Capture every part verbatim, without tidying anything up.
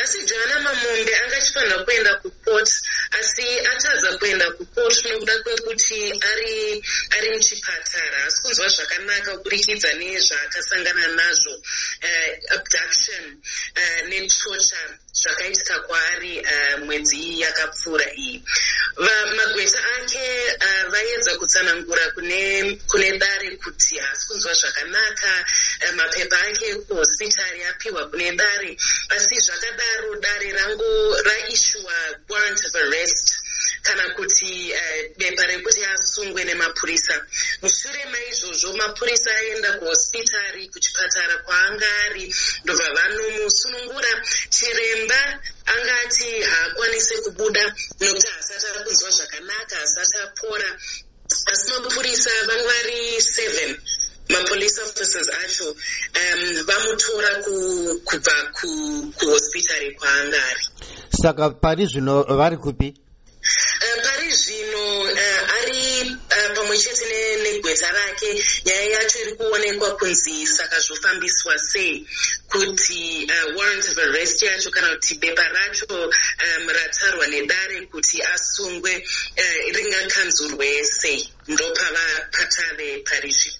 asi Joanna Mamombe angachifanira kuenda kuport asi atadza kuenda kuport nokuda kwekuti ari ari muchipatara. Asi kunzwa zvakanaka kuburikidza nezvaakasangana nazvo, uh, abduction uh, netorture zvakaitika kwaari uh, mwedzi yakapfuura iyi. Magweta ake uh, vaedza kutsanangura kune kune dare kuti hasi kunzwa zvakanaka, uh, mapepa ake kuhospitari apiwa kune dare, asi zvakadaro dare rangu raishuwa warrant of arrest kana kuti uh, bepa rekuti asungwe nemapurisa. Mushure maizvozvo mapurisa aenda kuhospitari kuchipatara kwaanga ari ndobva vanomusunungura. Chiremba angati haakwanise kubuda nokuti hasati ari kunzwa zvakanaka, hasati apora, asi mapurisa vanga vari seven mapolice officers acho um, vamutora ku, kubva kuhospitari kwaanga ari. Saka pari zvino vari kupi? Uh, pari zvino uh, ari uh, pamwe chete negweta rake. Nyaya yacho iri kuonekwa kunzi saka zvofambiswa sei, kuti uh, warrant of arrest yacho kana kuti bepa racho um, ratarwa nedare kuti asungwe uh, ringakanzurwe sei, ndopava patave pari zvino.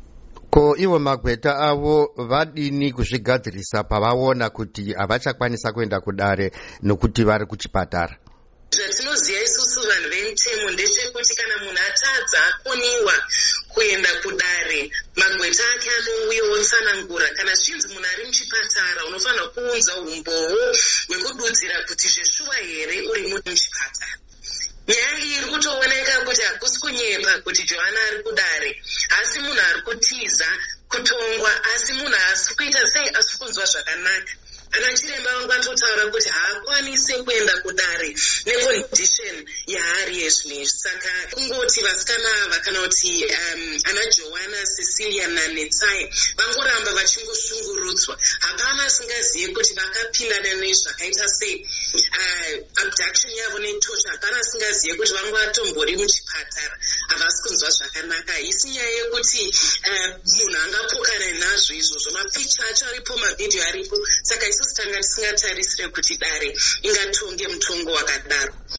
Ko ivo magweta avo vadini kuzvigadzirisa pavaona kuti havachakwanisa kuenda kudare nokuti vari kuchipatara? Zvatinoziva isusu vanhu vemutemo ndechekuti kana munhu atadza akoniwa kuenda kudare, magweta ake anouya otsanangura. Kana zvinzi munhu ari muchipatara, unofanira kuunza umboo hwekududzira kuti zveshuwa here uri muchipatara. Nyaya iyi iri kutooneka kuti hakusi kunyepa kuti Joanna ari kudare, asi munhu ari kutiza kutongwa, asi munhu asi kuita sei asi kunzwa zvakanaka. Ana chiremba vangu vatotaura kuti haakwanise kuenda kudare nekondisheni yaari yezvinezvi. Saka kungoti vasikana ava kana kuti um, ana Joanna, Cecilia naNetsai vangoramba vachingoshungurudzwa. Hapana asingazivi kuti vakapindana nezvakaita sei uh, abduction yavo netorture. Hapana asingazivi kuti vangu vatombori muchipatara, havasi kunzwa zvakanaka. Isi nyaya yekuti uh, munhu angapokana nazvo izvozvo. Mapicha acho aripo, mavhidhiyo aripo. Saka isusu tanga tisingatarisire kuti dare ingatonge mutongo wakadaro.